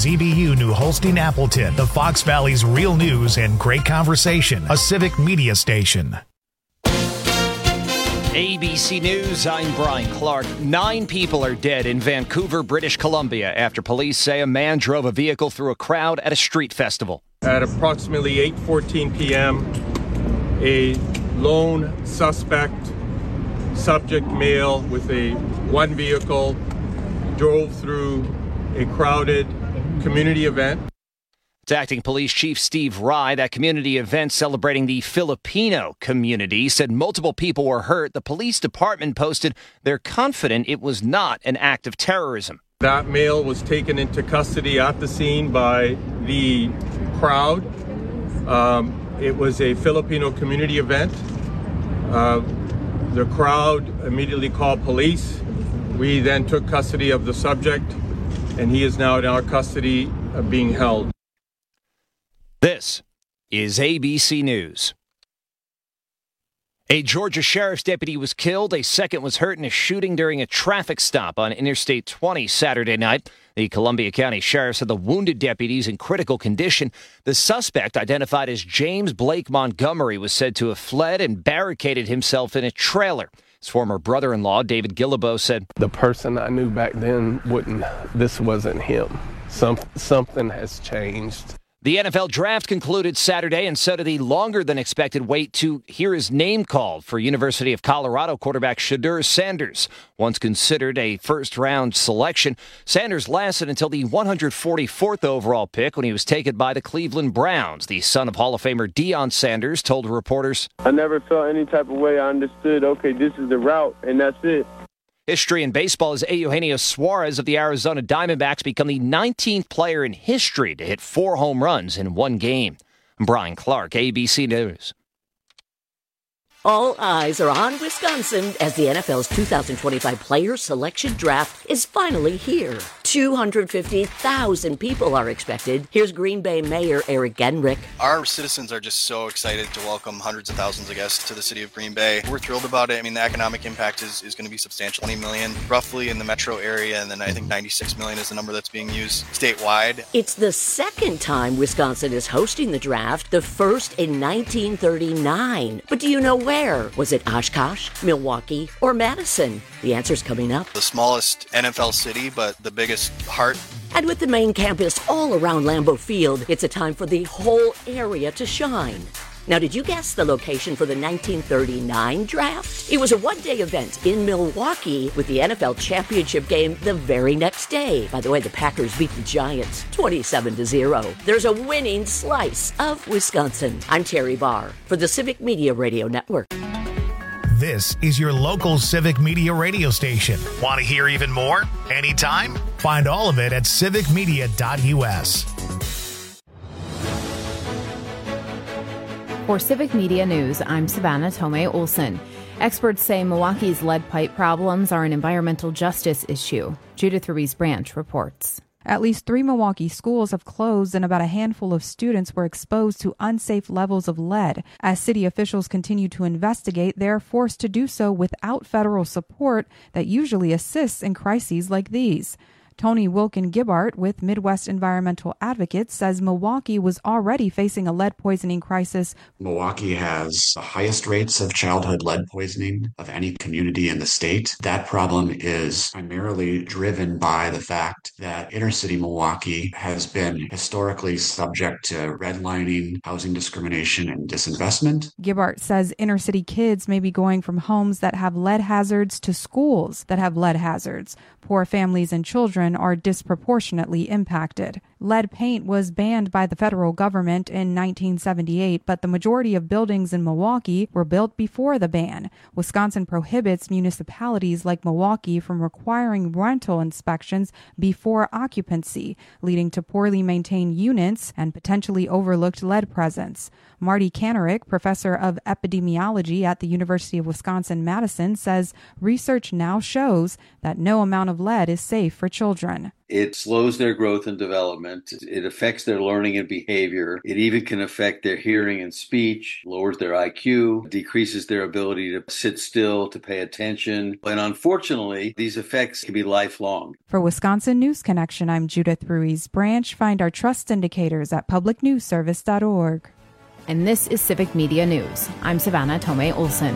WZBU New Holstein Appleton, the Fox Valley's real news and great conversation, a civic media station. ABC News, I'm Brian Clark. 9 people are dead in Vancouver, British Columbia, after police say a man drove a vehicle through a crowd at a street festival. At approximately 8:14 p.m., a lone suspect, subject male with one vehicle, drove through a crowded community event. It's Acting Police Chief Steve Rye. That community event celebrating the Filipino community said multiple people were hurt. The police department posted they're confident it was not an act of terrorism. That male was taken into custody at the scene by the crowd. It was a Filipino community event. The crowd immediately called police. We then took custody of the subject, and he is now in our custody being held. This is ABC News. A Georgia sheriff's deputy was killed. A second was hurt in a shooting during a traffic stop on Interstate 20 Saturday night. The Columbia County Sheriff said the wounded deputy is in critical condition. The suspect, identified as James Blake Montgomery, was said to have fled and barricaded himself in a trailer. His former brother-in-law, David Guillebeau, said, "The person I knew back then this wasn't him. Something has changed." The NFL draft concluded Saturday, and so did the longer-than-expected wait to hear his name called for University of Colorado quarterback Shedeur Sanders. Once considered a first-round selection, Sanders lasted until the 144th overall pick when he was taken by the Cleveland Browns. The son of Hall of Famer Deion Sanders told reporters, "I never felt any type of way. I understood, okay, this is the route, and that's it." History in baseball as Eugenio Suarez of the Arizona Diamondbacks become the 19th player in history to hit 4 home runs in one game. I'm Brian Clark, ABC News. All eyes are on Wisconsin as the NFL's 2025 Player Selection Draft is finally here. 250,000 people are expected. Here's Green Bay Mayor Eric Genrich. Our citizens are just so excited to welcome hundreds of thousands of guests to the city of Green Bay. We're thrilled about it. I mean, the economic impact is going to be substantial. 20 million roughly in the metro area, and then I think 96 million is the number that's being used statewide. It's the second time Wisconsin is hosting the draft, the first in 1939. But do you know where? Was it Oshkosh, Milwaukee, or Madison? The answer's coming up. The smallest NFL city, but the biggest heart. And with the main campus all around Lambeau Field, it's a time for the whole area to shine. Now, did you guess the location for the 1939 draft? It was a one-day event in Milwaukee with the NFL championship game the very next day. By the way, the Packers beat the Giants 27-0. There's a winning slice of Wisconsin. I'm Terry Barr for the Civic Media Radio Network. This is your local Civic Media radio station. Want to hear even more? Anytime? Find all of it at civicmedia.us. For Civic Media News, I'm Savannah Tomei Olson. Experts say Milwaukee's lead pipe problems are an environmental justice issue. Judith Ruiz Branch reports. At least 3 Milwaukee schools have closed and about a handful of students were exposed to unsafe levels of lead. As city officials continue to investigate, they are forced to do so without federal support that usually assists in crises like these. Tony Wilkin-Gibbart with Midwest Environmental Advocates says Milwaukee was already facing a lead poisoning crisis. Milwaukee has the highest rates of childhood lead poisoning of any community in the state. That problem is primarily driven by the fact that inner city Milwaukee has been historically subject to redlining, housing discrimination, and disinvestment. Gibbart says inner city kids may be going from homes that have lead hazards to schools that have lead hazards. Poor families and children are disproportionately impacted. Lead paint was banned by the federal government in 1978, but the majority of buildings in Milwaukee were built before the ban. Wisconsin prohibits municipalities like Milwaukee from requiring rental inspections before occupancy, leading to poorly maintained units and potentially overlooked lead presence. Marty Kanarick, professor of epidemiology at the University of Wisconsin-Madison, says research now shows that no amount of lead is safe for children. It slows their growth and development. It affects their learning and behavior. It even can affect their hearing and speech, lowers their IQ, decreases their ability to sit still, to pay attention. And unfortunately, these effects can be lifelong. For Wisconsin News Connection, I'm Judith Ruiz Branch. Find our trust indicators at publicnewsservice.org. And this is Civic Media News. I'm Savannah Tomei Olson.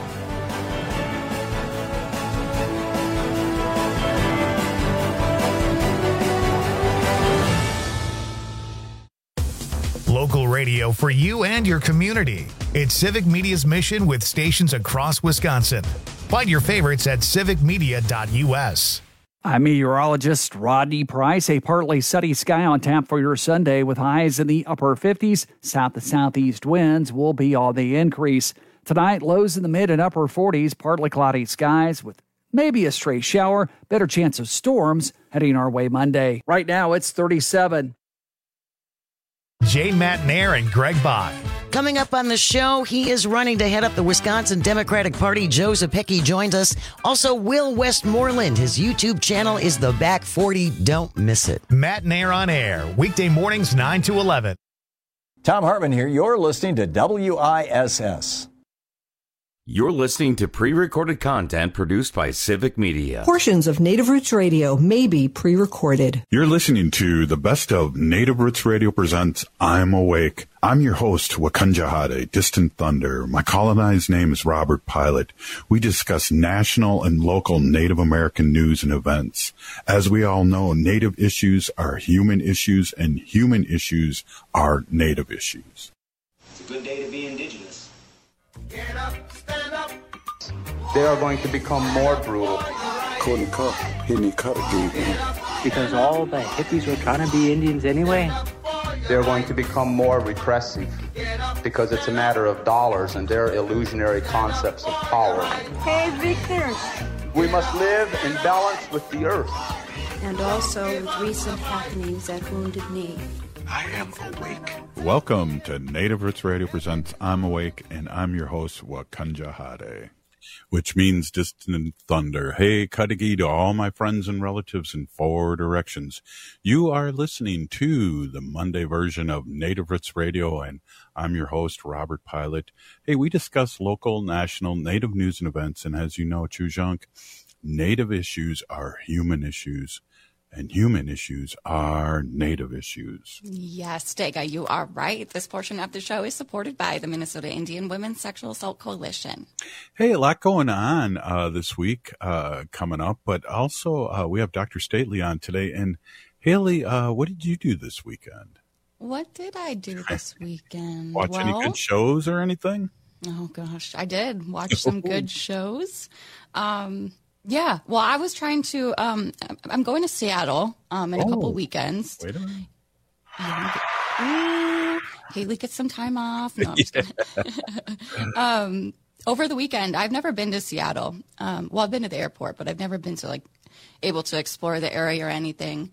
Local radio for you and your community. It's Civic Media's mission with stations across Wisconsin. Find your favorites at civicmedia.us. I'm meteorologist Rodney Price. A partly sunny sky on tap for your Sunday with highs in the upper 50s. South to southeast winds will be on the increase. Tonight, lows in the mid and upper 40s, partly cloudy skies with maybe a stray shower. Better chance of storms heading our way Monday. Right now, it's 37. Jane Matnair and Greg Bach. Coming up on the show, he is running to head up the Wisconsin Democratic Party. Joe Zepecki joins us. Also, Will Westmoreland. His YouTube channel is The Back 40. Don't miss it. Matnair on air, weekday mornings 9 to 11. Tom Hartman here. You're listening to WISS. You're listening to pre-recorded content produced by Civic Media. Portions of Native Roots Radio may be pre-recorded. You're listening to the best of Native Roots Radio presents I'm Awake. I'm your host, Wakanja Hade, Distant Thunder. My colonized name is Robert Pilot. We discuss national and local Native American news and events. As we all know, Native issues are human issues, and human issues are Native issues. It's a good day to be Indigenous. Get up, stand up. They are going to become more brutal. Because all the hippies were trying to be Indians anyway. They're going to become more repressive because it's a matter of dollars and their illusionary concepts of power. Hey, Victor. We must live in balance with the earth. And also with recent happenings at Wounded Knee. I am awake. Welcome to Native Roots Radio presents I'm Awake, and I'm your host, Wakanja Hade, which means distant thunder. Hey, Kadagi to all my friends and relatives in 4 directions. You are listening to the Monday version of Native Roots Radio, and I'm your host, Robert Pilot. Hey, we discuss local, national, Native news and events, and as you know, Chujunk, Native issues are human issues. And human issues are Native issues. Yes, Dega, you are right. This portion of the show is supported by the Minnesota Indian Women's Sexual Assault Coalition. Hey, a lot going on this week coming up, but also we have Dr. Stately on today. And Haley, what did you do this weekend? What did I do this weekend? Watch any good shows or anything? Oh, gosh, I did watch some good shows. Yeah, well, I was trying to, I'm going to Seattle in a couple weekends. Wait a minute. Haley gets some time off. No, I'm just kidding. Over the weekend, I've never been to Seattle. Well, I've been to the airport, but I've never been to, able to explore the area or anything.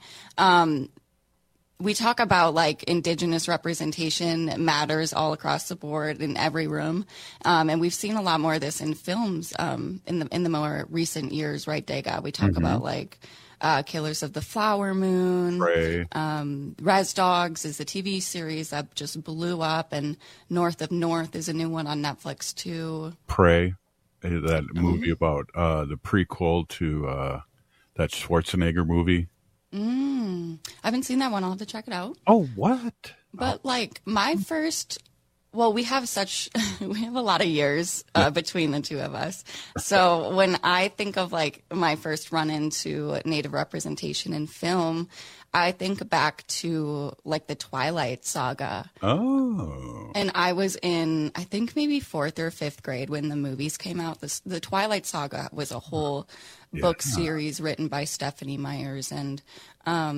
We talk about Indigenous representation matters all across the board in every room, and we've seen a lot more of this in films in the more recent years, right, Dega? We talk about Killers of the Flower Moon, Res Dogs is a TV series that just blew up, and North of North is a new one on Netflix too. Prey, that movie about the prequel to that Schwarzenegger movie. I haven't seen that one. I'll have to check it out. Oh, what? But my first, we have a lot of years between the two of us. So when I think of my first run into Native representation in film, I think back to the Twilight Saga. Oh. And I was in, I think maybe 4th or 5th grade when the movies came out. The Twilight Saga was a whole book series written by Stephanie Myers. And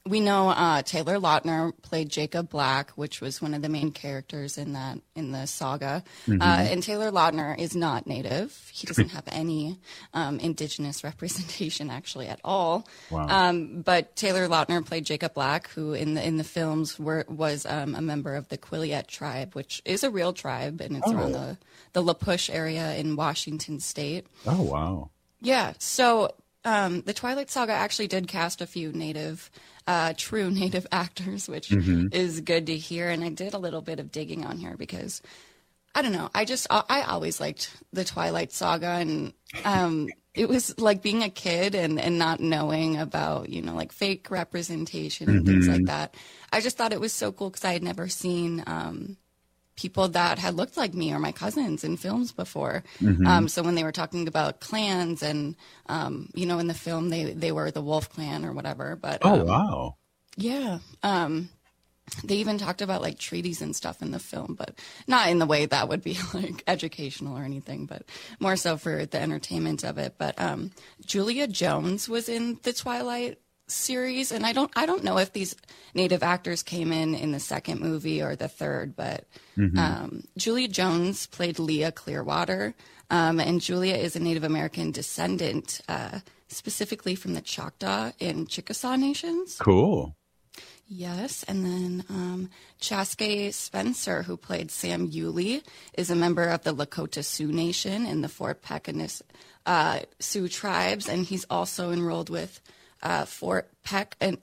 we know Taylor Lautner played Jacob Black, which was one of the main characters in the saga. Mm-hmm. And Taylor Lautner is not Native. He doesn't have any indigenous representation actually at all. Wow. But Taylor Lautner played Jacob Black, who in the films was a member of the Quileute tribe, which is a real tribe, and it's around the La Push area in Washington State. Oh, wow. Yeah. So the Twilight Saga actually did cast a few true Native actors, which is good to hear. And I did a little bit of digging on here because, I don't know, I always liked the Twilight Saga. And it was like being a kid and not knowing about, like fake representation and things like that. I just thought it was so cool because I had never seen people that had looked like me or my cousins in films before. So when they were talking about clans and, in the film, they were the Wolf Clan or whatever. But wow. Yeah. They even talked about like treaties and stuff in the film, but not in the way that would be like educational or anything, but more so for the entertainment of it. But Julia Jones was in the Twilight series, and I don't know if these Native actors came in the second movie or the third, but Julia Jones played Leah Clearwater, and Julia is a Native American descendant, specifically from the Choctaw and Chickasaw nations. Cool. Yes, and then Chaske Spencer, who played Sam Yulee, is a member of the Lakota Sioux Nation in the Fort Peck Sioux tribes, and he's also enrolled with Fort Peck and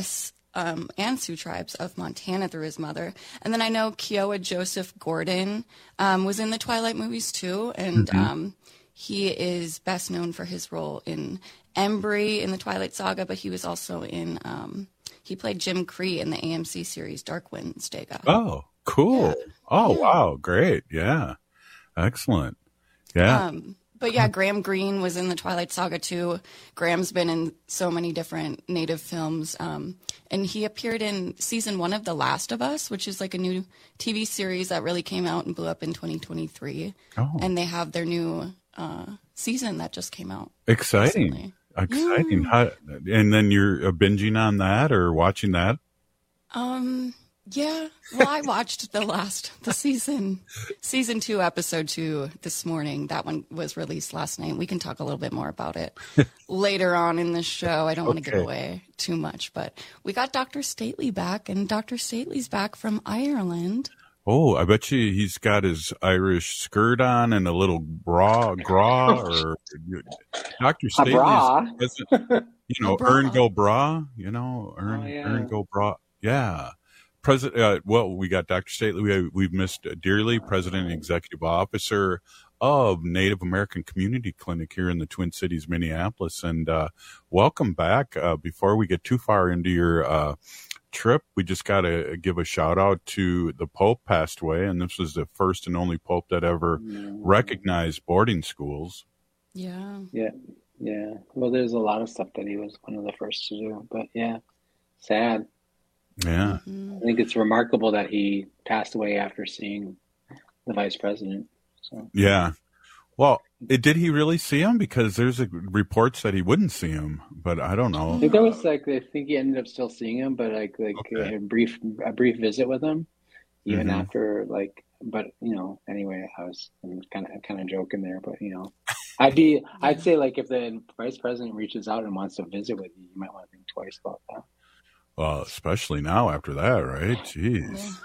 Sioux tribes of Montana through his mother. And then I know Kiowa Joseph Gordon was in the Twilight movies too, and he is best known for his role in Embry in the Twilight Saga, but he was also in he played Jim Cree in the AMC series Darkwing Stega. Oh, cool. Yeah. Wow, great. Yeah, excellent. Yeah. But yeah, Graham Greene was in the Twilight Saga too. Graham's been in so many different Native films. And he appeared in season 1 of The Last of Us, which is like a new TV series that really came out and blew up in 2023. Oh. And they have their new season that just came out. Exciting. Recently. Exciting. Yeah. And then you're binging on that or watching that? Yeah. Well, I watched the season 2, episode 2 this morning. That one was released last night. We can talk a little bit more about it later on in the show. I don't want to give away too much, but we got Dr. Stately back, and Dr. Stately's back from Ireland. Oh, I bet you he's got his Irish skirt on and a little gra, or Dr. Stately's, Earn Go Bra, Earn Go Bra. Yeah. We got Dr. Stately. We've missed dearly, President and Executive Officer of Native American Community Clinic here in the Twin Cities, Minneapolis. And welcome back. Before we get too far into your trip, we just got to give a shout out to the Pope passed away, and this was the first and only Pope that ever recognized boarding schools. Yeah. Well, there's a lot of stuff that he was one of the first to do, but yeah, sad. Yeah. I think it's remarkable that he passed away after seeing the vice president. So. Yeah. Well, did he really see him? Because there's reports that he wouldn't see him, but I don't know. I think I think he ended up still seeing him, but a brief visit with him, even after but anyway, I'm kind of joking there, but I'd say if the vice president reaches out and wants to visit with you, you might want to think twice about that. Well, especially now after that, right? Jeez.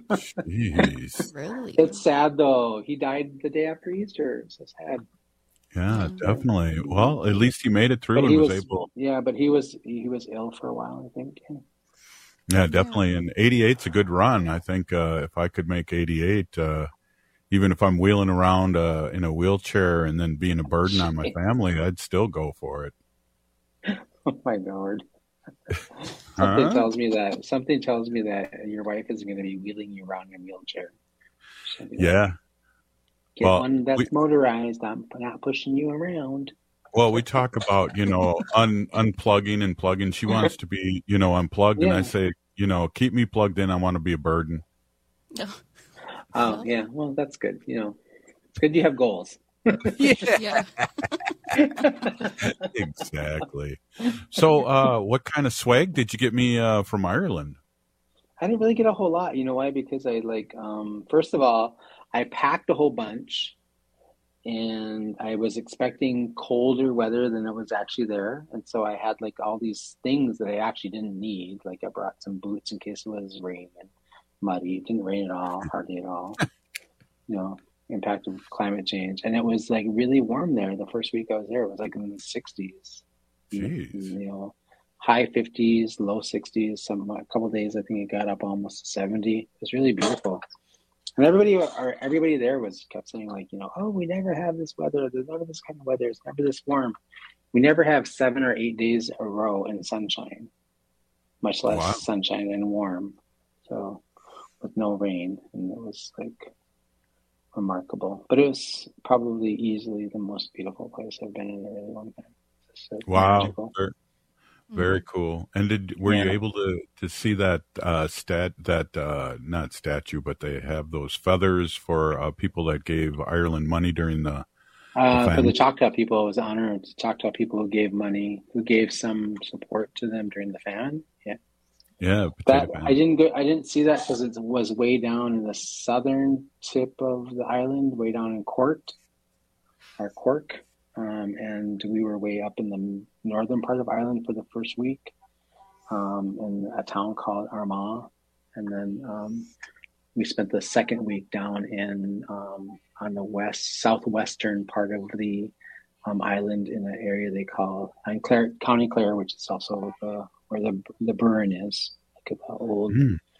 Jeez. Really? It's sad though. He died the day after Easter. It's so sad. Yeah, definitely. Well, at least he made it through and was able. Yeah, but he was ill for a while, I think. Yeah, definitely. And 88's a good run. I think if I could make 88, even if I'm wheeling around in a wheelchair and then being a burden on my family, I'd still go for it. Oh my Lord. Something tells me that your wife is going to be wheeling you around in a wheelchair. Yeah. Get one that's motorized. I'm not pushing you around. Well, we talk about, unplugging and plugging. She wants to be, unplugged. Yeah. And I say, keep me plugged in. I want to be a burden. Oh, yeah. Well, that's good. It's good you have goals. Yeah. Exactly. So, what kind of swag did you get me from Ireland? I didn't really get a whole lot. You know why? Because I first of all, I packed a whole bunch, and I was expecting colder weather than it was actually there. And so I had like all these things that I actually didn't need. Like I brought some boots in case it was raining and muddy. It didn't rain at all, hardly at all. You know, impact of climate change. And it was like really warm there. The first week I was there, it was like in the 60s. Jeez. You know, high 50s, low 60s. A couple of days, I think it got up almost 70. It was really beautiful. And everybody there kept saying like, you know, oh, we never have this weather. There's never this kind of weather. It's never this warm. We never have 7 or 8 days a row in sunshine, much less sunshine and warm. So with no rain, and it was like remarkable. But it was probably easily the most beautiful place I've been in a really long time. Wow. Magical. Very cool. And were you able to see that not statue, but they have those feathers for people that gave Ireland money during the for the Choctaw people? I was honored. Choctaw people who gave money, who gave some support to them during the famine. Yeah. I didn't see that because it was way down in the southern tip of the island, way down in Cork. And we were way up in the northern part of Ireland for the first week, in a town called Armagh, and then we spent the second week down in on the southwestern part of the island in an area they call County Clare, which is also where the burn is, like the old,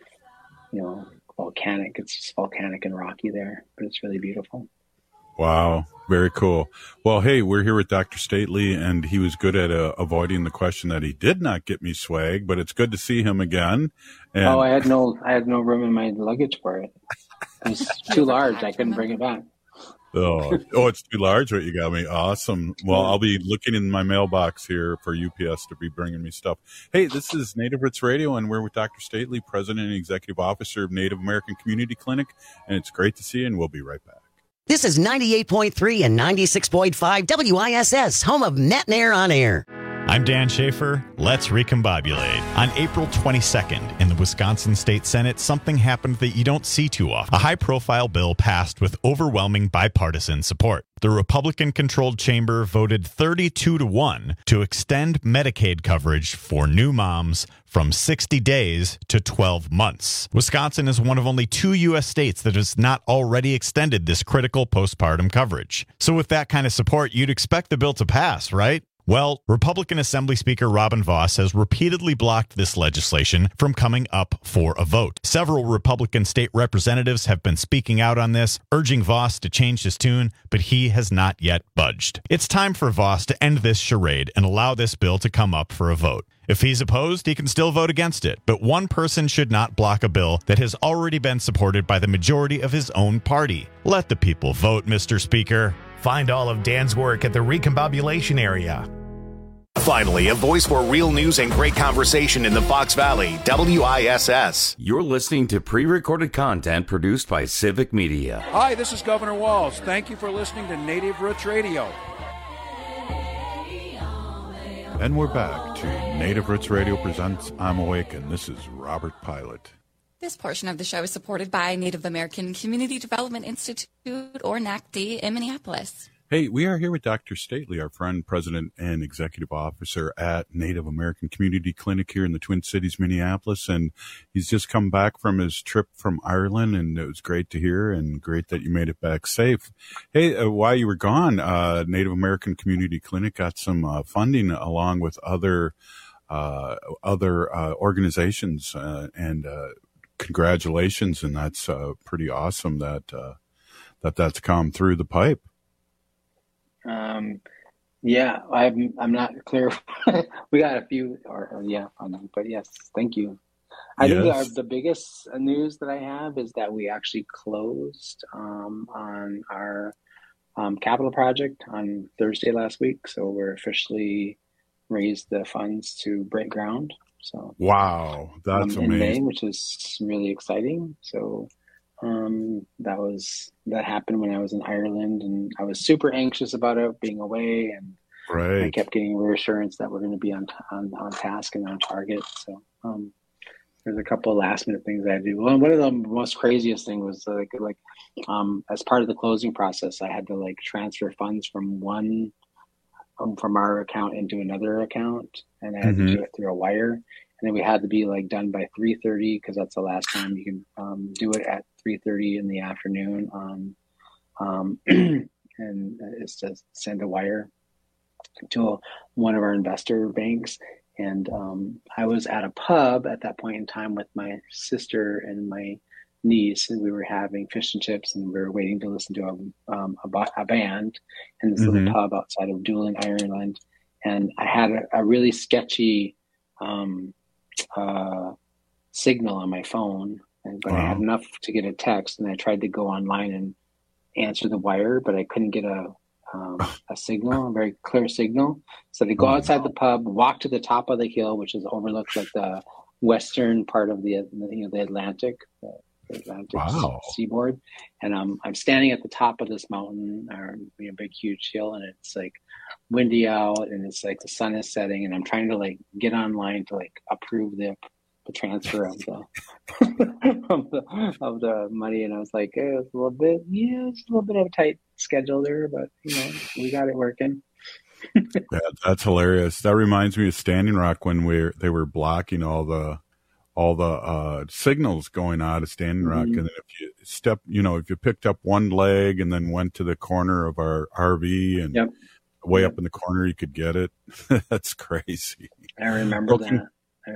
volcanic. It's just volcanic and rocky there, but it's really beautiful. Wow. Very cool. Well, hey, we're here with Dr. Stately, and he was good at avoiding the question that he did not get me swag, but it's good to see him again. And I had no room in my luggage for it. It was too large. I couldn't bring it back. Oh, it's too large. What you got me? Awesome. Well, I'll be looking in my mailbox here for UPS to be bringing me stuff. Hey, this is Native Roots Radio, and we're with Dr. Stately, President and Executive Officer of Native American Community Clinic, and it's great to see you, and we'll be right back. This is 98.3 and 96.5 WISS, home of Net and Air on Air. I'm Dan Schaefer. Let's recombobulate. On April 22nd, in the Wisconsin State Senate, something happened that you don't see too often. A high-profile bill passed with overwhelming bipartisan support. The Republican-controlled chamber voted 32-1 to extend Medicaid coverage for new moms from 60 days to 12 months. Wisconsin is one of only 2 U.S. states that has not already extended this critical postpartum coverage. So with that kind of support, you'd expect the bill to pass, right? Well, Republican Assembly Speaker Robin Vos has repeatedly blocked this legislation from coming up for a vote. Several Republican state representatives have been speaking out on this, urging Vos to change his tune, but he has not yet budged. It's time for Vos to end this charade and allow this bill to come up for a vote. If he's opposed, he can still vote against it, but one person should not block a bill that has already been supported by the majority of his own party. Let the people vote, Mr. Speaker. Find all of Dan's work at the Recombobulation area. Finally, a voice for real news and great conversation in the Fox Valley, WISS. You're listening to pre-recorded content produced by Civic Media. Hi, this is Governor Walz. Thank you for listening to Native Roots Radio. And we're back to Native Roots Radio presents I'm Awake, and this is Robert Pilot. This portion of the show is supported by Native American Community Development Institute, or NACD, in Minneapolis. Hey, we are here with Dr. Stately, our friend, president, and executive officer at Native American Community Clinic here in the Twin Cities, Minneapolis. And he's just come back from his trip from Ireland, and it was great to hear and great that you made it back safe. Hey, while you were gone, Native American Community Clinic got some funding along with other organizations, and congratulations. And that's pretty awesome that's come through the pipe. Yeah, I'm not clear. We got a few, but yes, thank you. I think the biggest news that I have is that we actually closed on our capital project on Thursday last week. So we're officially raised the funds to break ground. So wow, that's amazing. in May, which is really exciting. So That happened when I was in Ireland, and I was super anxious about it being away, and I kept getting reassurance that we're going to be on task and on target. So there's a couple of last minute things I had to do. Well, one of the most craziest thing was as part of the closing process, I had to transfer funds from our account into another account, and I had to do it through a wire. And then we had to be done by 3:30 because that's the last time you can do it at 3:30 in the afternoon. And it's to send a wire to one of our investor banks. And I was at a pub at that point in time with my sister and my niece, and we were having fish and chips, and we were waiting to listen to a band in this little pub outside of Doolin, Ireland. And I had a really sketchy signal on my phone, but I had enough to get a text, and I tried to go online and answer the wire, but I couldn't get a signal, a very clear signal. So they go outside the pub, walk to the top of the hill, which is overlooks the western part of the Atlantic, seaboard. And I'm standing at the top of this mountain, or big huge hill, and it's windy out, and it's the sun is setting, and I'm trying to get online to approve the transfer of the of the money, and I was it was a little bit of a tight schedule there, but we got it working. That's hilarious. That reminds me of Standing Rock when they were blocking all the signals going out of Standing Rock, and then if you if you picked up one leg and then went to the corner of our RV and way up in the corner, you could get it. That's crazy. I remember that.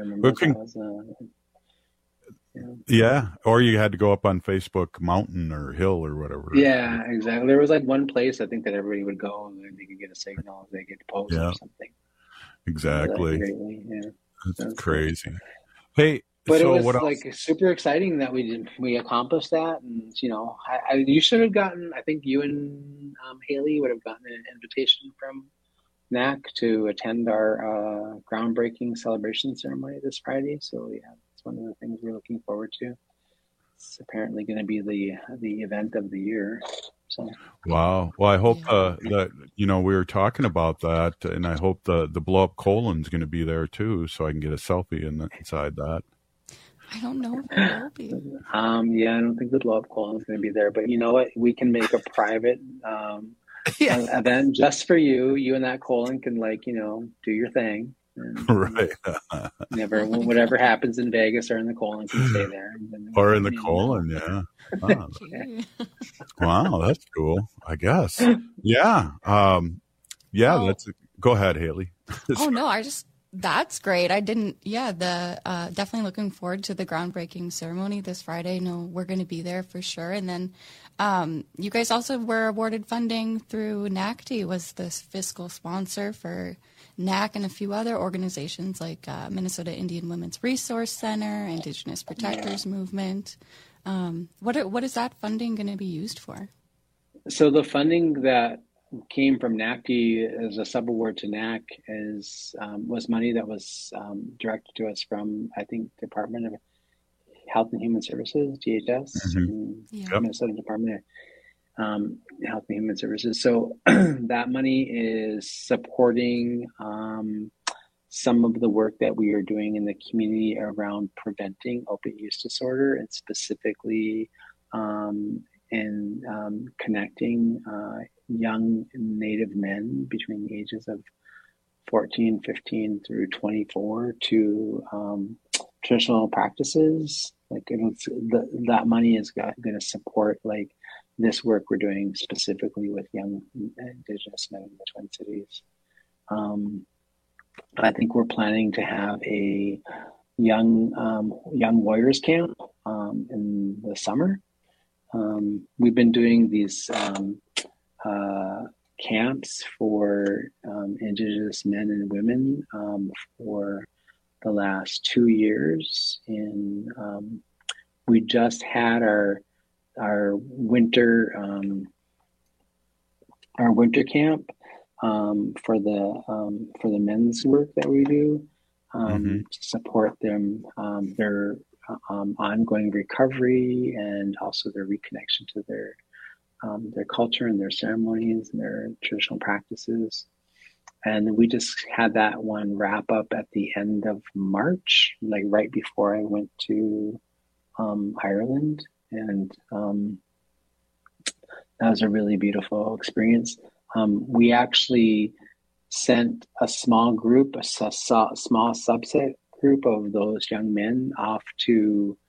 Or you had to go up on Facebook Mountain or Hill or whatever. Yeah, exactly. There was one place I think that everybody would go and they could get a signal if they get post or something. Exactly. That's crazy. Hey, but it was super exciting that we accomplished that, and you should have gotten. I think you and Haley would have gotten an invitation from NAC to attend our groundbreaking celebration ceremony this Friday. So it's one of the things we're looking forward to. It's apparently going to be the event of the year. So wow. Well, I hope that we were talking about that, and I hope the blow up colon's going to be there too, so I can get a selfie inside that. I don't know if it will be. I don't think the blow up colon's going to be there, but you know what? We can make a private event just for you. You and that colon can do your thing. And, right. Whatever happens in Vegas or in the colon can stay there. Or in the colon, yeah. Oh. Wow, that's cool. I guess. Yeah. Go ahead, Haley. Oh no, that's great. Definitely looking forward to the groundbreaking ceremony this Friday. No, we're going to be there for sure. And then you guys also were awarded funding through NACTI, was the fiscal sponsor for NAC and a few other organizations like Minnesota Indian Women's Resource Center, Indigenous Protectors Movement. What is that funding going to be used for? So the funding that came from NACTI as a subaward to NAC was money that was directed to us from, I think, Department of Health and Human Services, DHS, Minnesota Department of Health and Human Services. So that money is supporting some of the work that we are doing in the community around preventing opiate use disorder, and specifically in connecting young Native men between the ages of 14, 15 through 24 to traditional practices. That money is going to support this work we're doing specifically with young Indigenous men in the Twin Cities. I think we're planning to have a young warriors camp in the summer. We've been doing these camps for Indigenous men and women for the last 2 years. And we just had our winter camp for the men's work that we do to support them their ongoing recovery and also their reconnection to their culture and their ceremonies and their traditional practices. And we just had that one wrap up at the end of March, like right before I went to Ireland. And that was a really beautiful experience. We actually sent a small group, a small subset group of those young men off to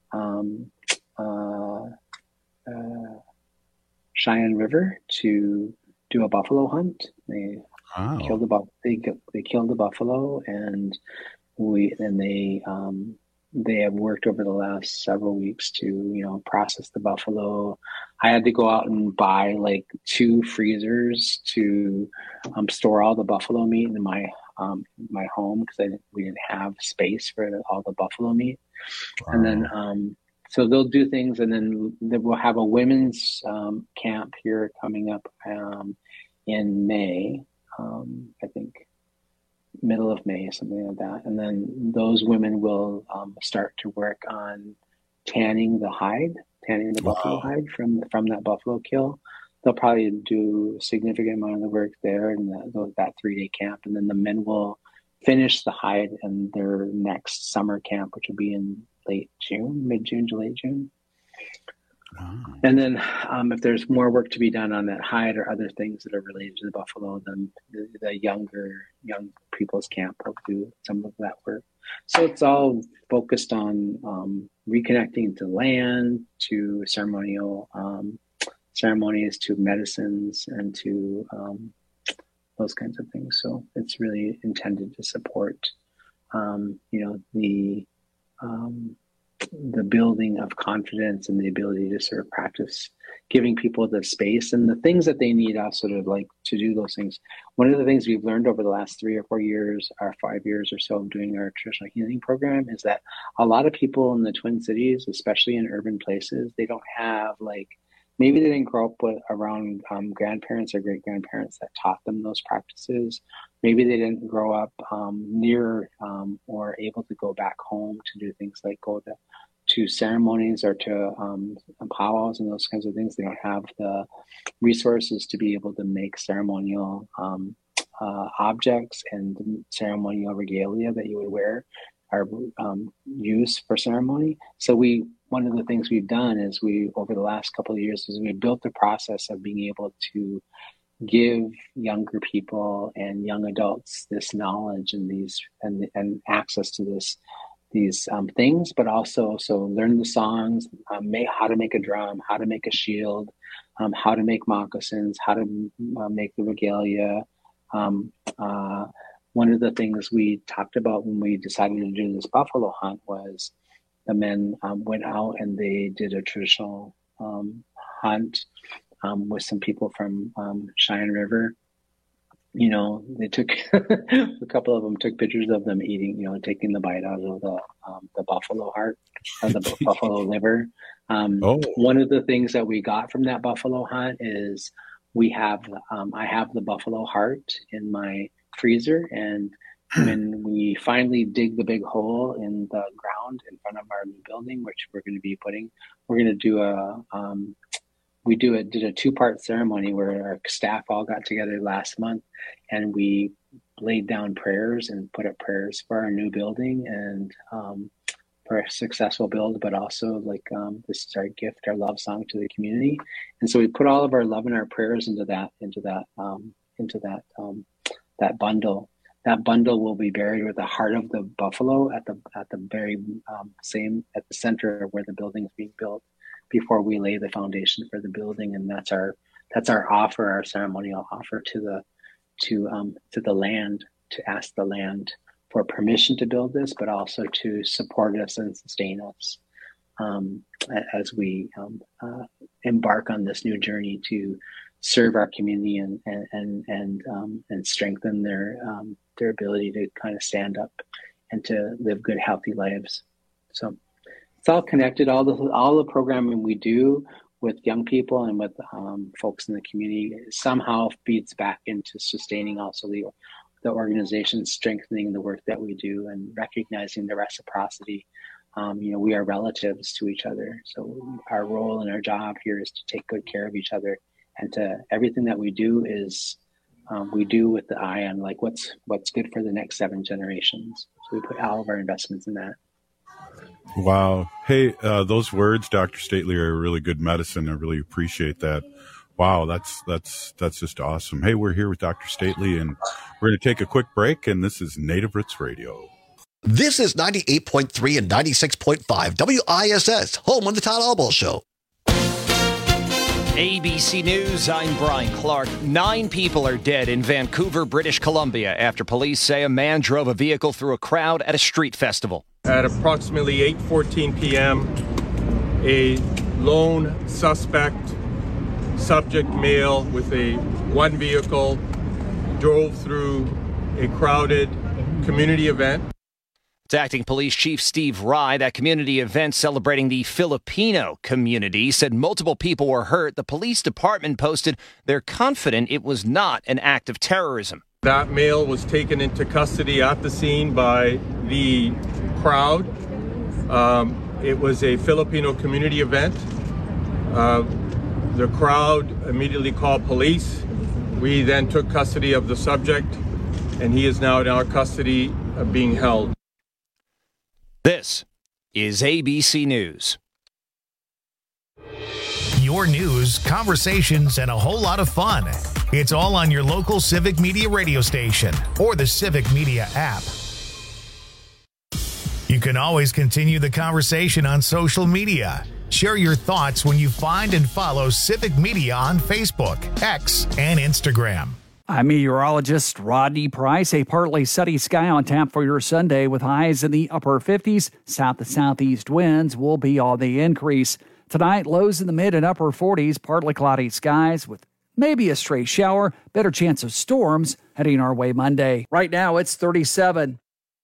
Cheyenne River to do a buffalo hunt. They killed they killed the buffalo, and they have worked over the last several weeks to process the buffalo. I had to go out and buy like 2 freezers to store all the buffalo meat in my home because we didn't have space for all the buffalo meat. Wow. And then so they'll do things, and then we'll have a women's camp here coming up in May, I think middle of May, something like that. And then those women will start to work on tanning the buffalo hide from that buffalo kill. They'll probably do a significant amount of the work there in that 3-day camp. And then the men will finish the hide in their next summer camp, which will be in mid-June to late June. Wow. And then if there's more work to be done on that hide or other things that are related to the buffalo, then the young people's camp will do some of that work. So it's all focused on reconnecting to land, to ceremonial ceremonies, to medicines, and to those kinds of things. So it's really intended to support the building of confidence and the ability to sort of practice giving people the space and the things that they need also to do those things. One of the things we've learned over the last 3 or 4 years or 5 years or so of doing our traditional healing program is that a lot of people in the Twin Cities, especially in urban places, they don't have maybe they didn't grow up around grandparents or great grandparents that taught them those practices. Maybe they didn't grow up near or able to go back home to do things like go to ceremonies or to powwows and those kinds of things. They don't have the resources to be able to make ceremonial objects and ceremonial regalia that you would wear or use for ceremony. So one of the things we've done is over the last couple of years is we built the process of being able to give younger people and young adults this knowledge and and access to these things, but also learn the songs, how to make a drum, how to make a shield, how to make moccasins, how to make the regalia. One of the things we talked about when we decided to do this buffalo hunt was the men went out and they did a traditional hunt with some people from Cheyenne River. They took a couple of them took pictures of them eating, taking the bite out of the buffalo heart or the buffalo liver. One of the things that we got from that buffalo hunt is I have the buffalo heart in my freezer, and when we finally dig the big hole in the ground in front of our new building, which we're going to do did a 2-part ceremony where our staff all got together last month and we laid down prayers and put up prayers for our new building and for a successful build, but also this is our gift, our love song to the community. And so we put all of our love and our prayers into that bundle. That bundle will be buried with the heart of the buffalo at the very at the center of where the building is being built before we lay the foundation for the building. And that's our offer, our ceremonial offer to the land, to ask the land for permission to build this, but also to support us and sustain us as we embark on this new journey to serve our community and strengthen their ability to kind of stand up and to live good, healthy lives. So it's all connected. All the programming we do with young people and with folks in the community somehow feeds back into sustaining also the organization, strengthening the work that we do, and recognizing the reciprocity we are relatives to each other. So our role and our job here is to take good care of each other, and to everything that we do is we do with the eye on like what's good for the next 7 generations. So we put all of our investments in that. Wow. Hey, those words, Dr. Stately, are really good medicine. I really appreciate that. Wow, that's just awesome. Hey, we're here with Dr. Stately, and we're going to take a quick break, and this is Native Roots Radio. This is 98.3 and 96.5 WISS, home of the Todd Albaugh Show. ABC News, I'm Brian Clark. 9 people are dead in Vancouver, British Columbia, after police say a man drove a vehicle through a crowd at a street festival. At approximately 8:14 p.m., a lone suspect, subject male with one vehicle, drove through a crowded community event. It's Acting Police Chief Steve Rye. That community event celebrating the Filipino community said multiple people were hurt. The police department posted they're confident it was not an act of terrorism. That male was taken into custody at the scene by the crowd. It was a Filipino community event. The crowd immediately called police. We then took custody of the subject, and he is now in our custody being held. This is ABC News. Your news, conversations, and a whole lot of fun. It's all on your local Civic Media radio station or the Civic Media app. You can always continue the conversation on social media. Share your thoughts when you find and follow Civic Media on Facebook, X, and Instagram. I'm meteorologist Rodney Price. A partly sunny sky on tap for your Sunday with highs in the upper 50s. South to southeast winds will be on the increase. Tonight, lows in the mid and upper 40s, partly cloudy skies with maybe a stray shower. Better chance of storms heading our way Monday. Right now, it's 37.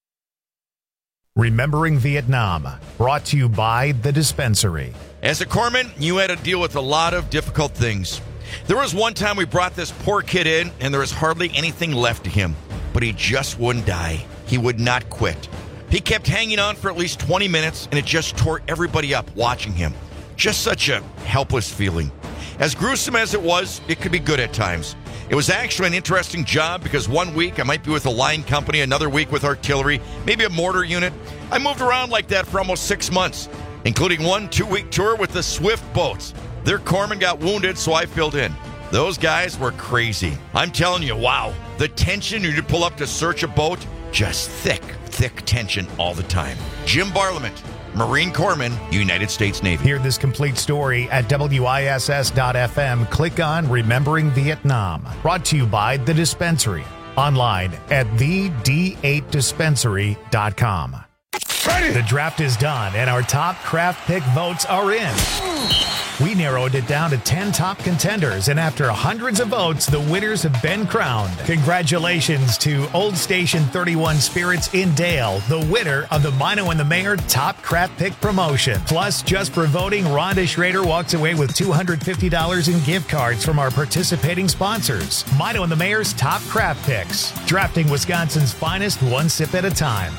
Remembering Vietnam, brought to you by The Dispensary. As a corpsman, you had to deal with a lot of difficult things. There was one time we brought this poor kid in, and there was hardly anything left to him. But he just wouldn't die. He would not quit. He kept hanging on for at least 20 minutes, and it just tore everybody up watching him. Just such a helpless feeling. As gruesome as it was, it could be good at times. It was actually an interesting job because one week I might be with a line company, another week with artillery, maybe a mortar unit. I moved around like that for almost 6 months, including 1 2-week tour with the Swift boats. Their corpsman got wounded, so I filled in. Those guys were crazy. I'm telling you, wow. The tension you pull up to search a boat, just thick tension all the time. Jim Barlament, Marine Corpsman, United States Navy. Hear this complete story at WISS.FM. Click on Remembering Vietnam. Brought to you by The Dispensary. Online at the D8dispensary.com. The draft is done, and our top craft pick votes are in. We narrowed it down to 10 top contenders, and after hundreds of votes, the winners have been crowned. Congratulations to Old Station 31 Spirits in Dale, the winner of the Mino and the Mayor Top Craft Pick promotion. Plus, just for voting, Rhonda Schrader walks away with $250 in gift cards from our participating sponsors. Mino and the Mayor's Top Craft Picks, drafting Wisconsin's finest one sip at a time.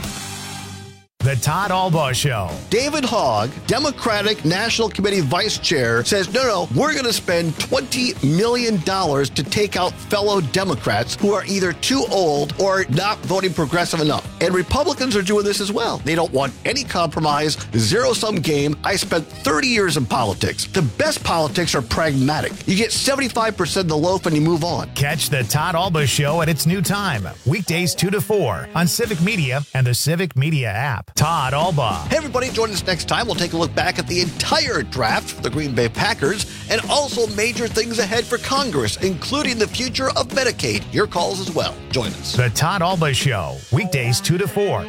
The Todd Albaugh Show. David Hogg, Democratic National Committee Vice Chair, says, no, we're going to spend $20 million to take out fellow Democrats who are either too old or not voting progressive enough. And Republicans are doing this as well. They don't want any compromise, zero-sum game. I spent 30 years in politics. The best politics are pragmatic. You get 75% of the loaf and you move on. Catch the Todd Albaugh Show at its new time, weekdays 2 to 4 on Civic Media and the Civic Media app. Todd Albaugh. Hey, everybody, join us next time. We'll take a look back at the entire draft for the Green Bay Packers and also major things ahead for Congress, including the future of Medicaid. Your calls as well. Join us. The Todd Albaugh Show, weekdays 2 to 4.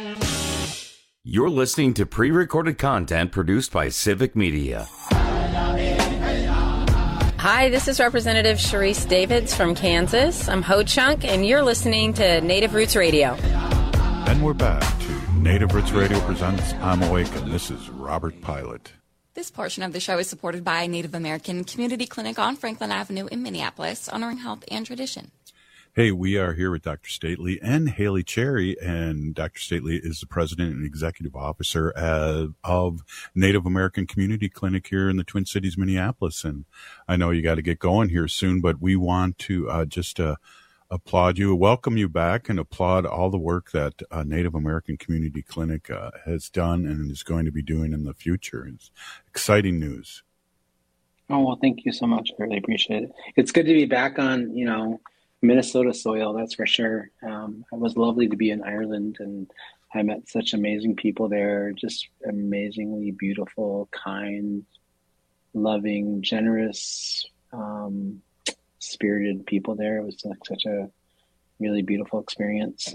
You're listening to pre-recorded content produced by Civic Media. Hi, this is Representative Sharice Davids from Kansas. I'm Ho Chunk, and you're listening to Native Roots Radio. And we're back to Native Roots Radio presents I'm Awake, and this is Robert Pilot. This portion of the show is supported by Native American Community Clinic on Franklin Avenue in Minneapolis, honoring health and tradition. Hey, we are here with Dr. Stately and Haley Cherry, and Dr. Stately is the president and executive officer of Native American Community Clinic here in the Twin Cities, Minneapolis. And I know you got to get going here soon, but we want to just applaud you, welcome you back, and applaud all the work that Native American Community Clinic has done and is going to be doing in the future. It's exciting news. Oh, well, thank you so much. I really appreciate it. It's good to be back on, Minnesota soil, that's for sure. It was lovely to be in Ireland, and I met such amazing people there, just amazingly beautiful, kind, loving, generous, spirited people there. It was like such a really beautiful experience.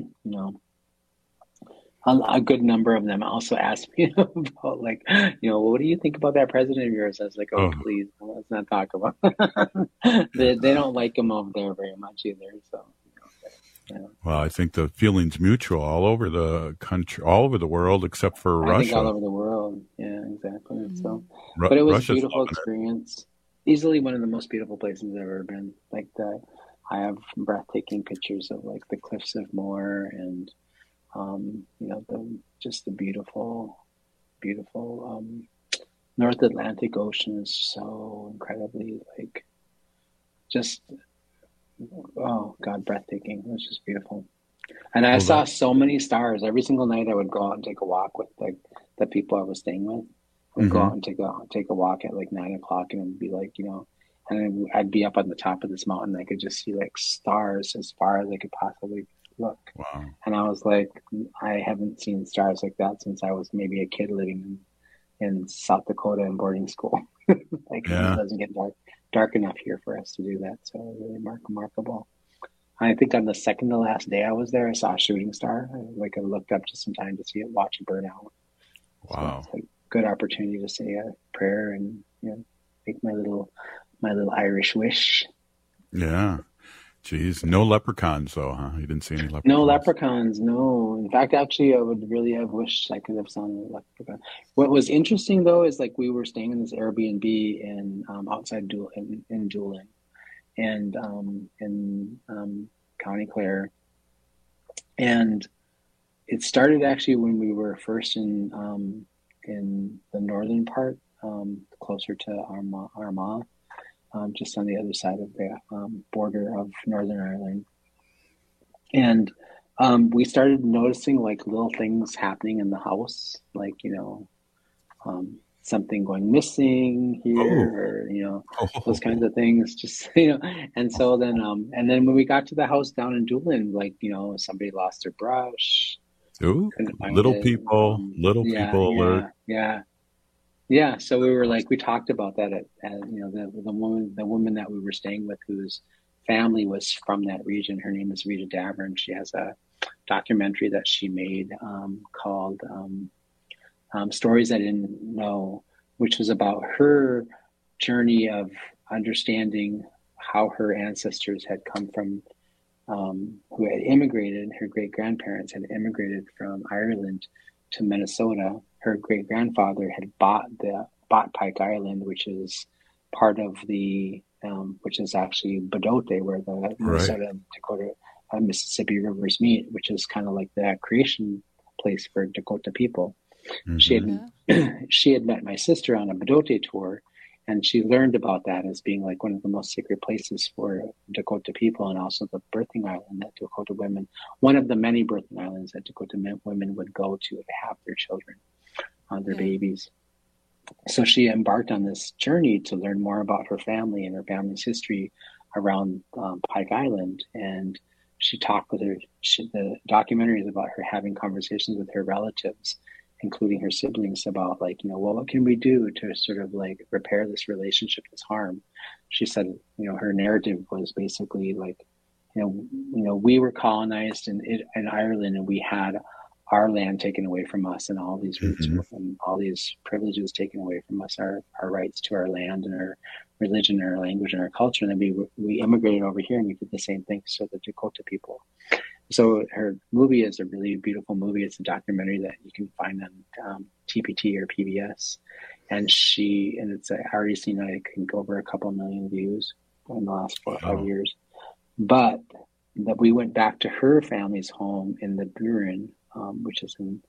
A good number of them also asked me about, what do you think about that president of yours? I was like, please, let's not talk about it. They don't like him over there very much either. So, Well, I think the feeling's mutual all over the country, all over the world, except for Russia. I think all over the world. Yeah, exactly. Mm-hmm. So, but it was Russia's a beautiful experience. Easily one of the most beautiful places I've ever been. I have breathtaking pictures of the cliffs of Moher and the beautiful North Atlantic Ocean is so incredibly breathtaking. It was just beautiful. And I saw so many stars. Every single night I would go out and take a walk with the people I was staying with. I would go out and take a walk at 9 o'clock, and it would be and I'd be up on the top of this mountain. I could just see stars as far as I could possibly look. Wow. And I was like, I haven't seen stars like that since I was maybe a kid living in South Dakota in boarding school. It doesn't get dark enough here for us to do that. So it was really remarkable. I think on the second to last day I was there, I saw a shooting star. I looked up just in time to see it, watch it burn out. Wow. So it's a good opportunity to say a prayer and make my little Irish wish. Yeah. Jeez, no leprechauns though, huh? You didn't see any leprechauns? No leprechauns, no. In fact, actually, I would really have wished I could have seen a leprechaun. What was interesting though is we were staying in this Airbnb in outside Doolin, in Doolin, and in County Clare, and it started actually when we were first in the northern part, closer to Armagh. Just on the other side of the border of Northern Ireland. And we started noticing little things happening in the house, something going missing here, or, those kinds of things, just, and so then, and then when we got to the house down in Doolin, somebody lost their brush. Ooh, little people alert. Yeah, so we were we talked about that at the woman that we were staying with, whose family was from that region. Her name is Rita Davern. She has a documentary that she made called Stories I Didn't Know, which was about her journey of understanding how her ancestors had come from, who had immigrated. Her great-grandparents had immigrated from Ireland to Minnesota. Her great-grandfather had bought Pike Island, which is part of which is actually Bedote, where the Minnesota and Dakota Mississippi rivers meet, which is kind of the creation place for Dakota people. Mm-hmm. She had met my sister on a Bedote tour, and she learned about that as being one of the most sacred places for Dakota people, and also the birthing island that Dakota women, one of the many birthing islands that Dakota women would go to have their children, their babies. So she embarked on this journey to learn more about her family and her family's history around Pike Island. And she talked with the documentary is about her having conversations with her relatives, including her siblings, about what can we do to sort of repair this relationship that's harmed. She said, her narrative was basically we were colonized in Ireland, and we had our land taken away from us, and all these roots and all these privileges taken away from us, our rights to our land and our religion and our language and our culture. And then we immigrated over here, and we did the same thing to the Dakota people. So her movie is a really beautiful movie. It's a documentary that you can find on TPT or PBS. And it's already seen, I think, over a couple million views in the last 4 or 5 years. but that we went back to her family's home in the Burin, which is in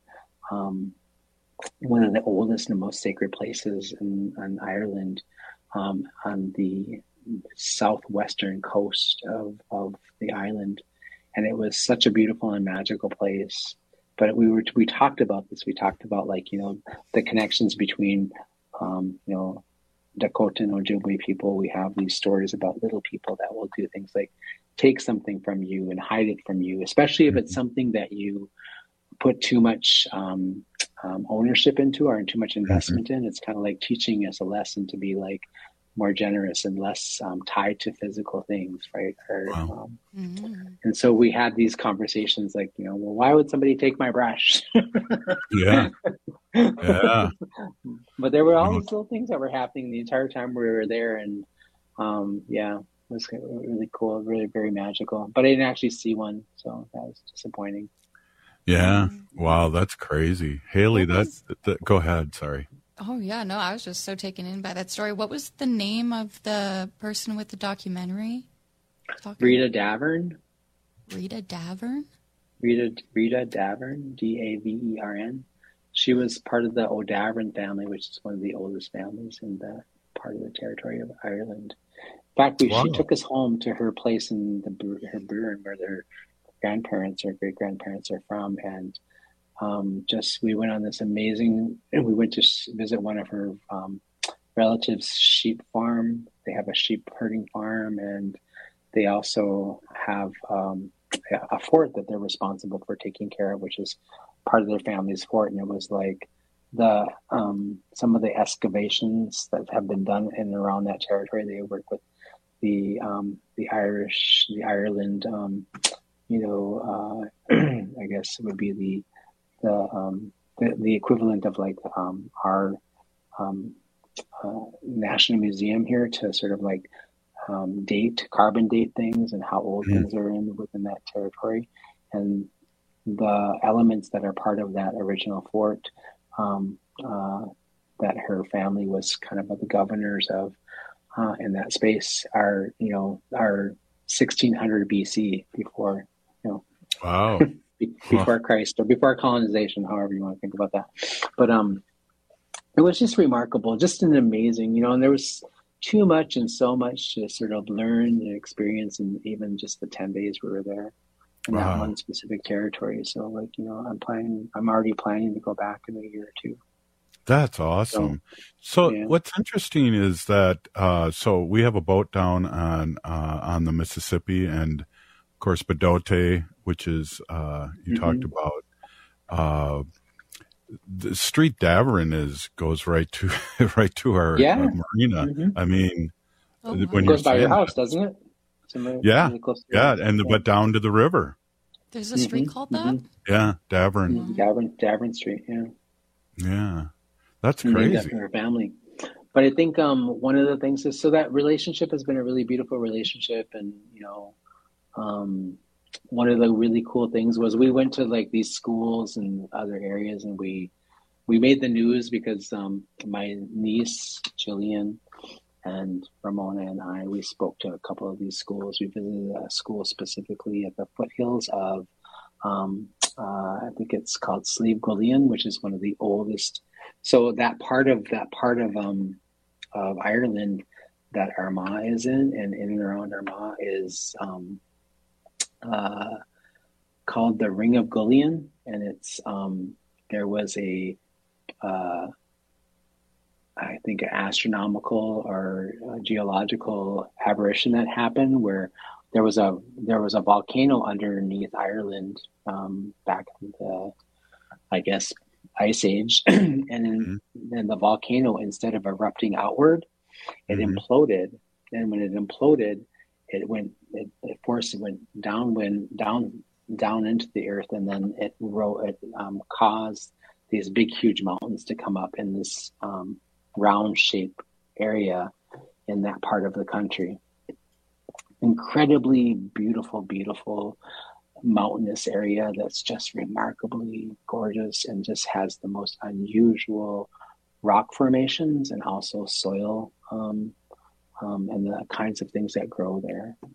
one of the oldest and most sacred places in Ireland, on the southwestern coast of the island. And it was such a beautiful and magical place. But we talked about this. We talked about, like, you know, the connections between, you know, Dakota and Ojibwe people. We have these stories about little people that will do things like take something from you and hide it from you, especially if it's something that you put too much ownership into or too much investment in. It's kind of like teaching us a lesson to be like more generous and less tied to physical things, right? Or, and so we had these conversations like, you know, well, why would somebody take my brush? Yeah. Yeah. But there were all these little things that were happening the entire time we were there. And yeah, it was really cool, really very magical. But I didn't actually see one, so that was disappointing. Yeah. Wow, that's crazy. Haley, go ahead. Sorry. Oh, yeah. No, I was just so taken in by that story. What was the name of the person with the documentary? Rita Davern. Rita Davern? Rita Davern, D-A-V-E-R-N. She was part of the O'Davern family, which is one of the oldest families in the part of the territory of Ireland. In fact, she took us home to her place in her Burin, where their grandparents or great-grandparents are from, and we went on this amazing, and we went to visit one of her relatives' sheep farm. They have a sheep herding farm, and they also have a fort that they're responsible for taking care of, which is part of their family's fort. And it was like the some of the excavations that have been done in and around that territory. They work with the Ireland, you know, I guess it would be the equivalent of like our National Museum here, to sort of like carbon date things and how old things are within that territory, and the elements that are part of that original fort that her family was kind of the governors of in that space are 1600 BC, before, you know. Wow. Before Christ, or before colonization, however you want to think about that. But it was just remarkable, just an amazing, you know, and there was too much and so much to sort of learn and experience, and even just the 10 days we were there in that one specific territory. So, like, you know, I'm already planning to go back in a year or two. That's awesome. So yeah. What's interesting is that so we have a boat down on the Mississippi, and of course Bedote, which is you talked about. The Street Davern goes right to our marina. I mean, when it goes by your house, doesn't it? Really but down to the river. There's a street called that. Yeah, Davern. Davern Street. Yeah. Yeah, that's crazy. After her family. But I think one of the things is, so that relationship has been a really beautiful relationship, and you know, one of the really cool things was we went to like these schools and other areas, and we made the news because my niece Jillian and Ramona and we spoke to a couple of these schools. We visited a school specifically at the foothills of I think it's called Slieve Gullion, which is one of the oldest. So that part of Ireland that Armagh is in, and in and around Armagh, is called the Ring of Gullion, and it's there was I think an astronomical or geological aberration that happened where there was a volcano underneath Ireland back in the, I guess, Ice Age, and then the volcano, instead of erupting outward, it imploded, and when it imploded, it went down into the earth, and then it caused these big, huge mountains to come up in this round shaped area in that part of the country. Incredibly beautiful mountainous area that's just remarkably gorgeous, and just has the most unusual rock formations and also soil and the kinds of things that grow there.